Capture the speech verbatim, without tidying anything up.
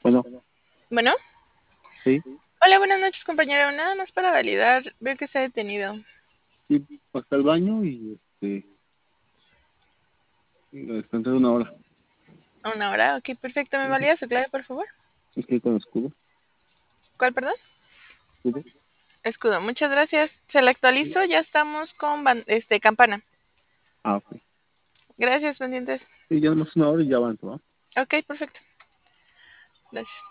Bueno, Bueno, sí, hola, buenas noches, compañero. Nada más para validar, veo que está detenido. sí, pasé al baño y este, descansé una hora. ¿A una hora? Ok, perfecto. ¿Me Ujú. valida su clave, por favor? Es que con escudo, ¿Cuál, perdón? escudo. Escudo. Muchas gracias. Se la Sí. actualizo. Ya estamos con ban- este campana. Ah, ok. Gracias, pendientes. Sí, ya nomás una hora y ya avanzo, ¿ah? Ok, perfecto. Gracias.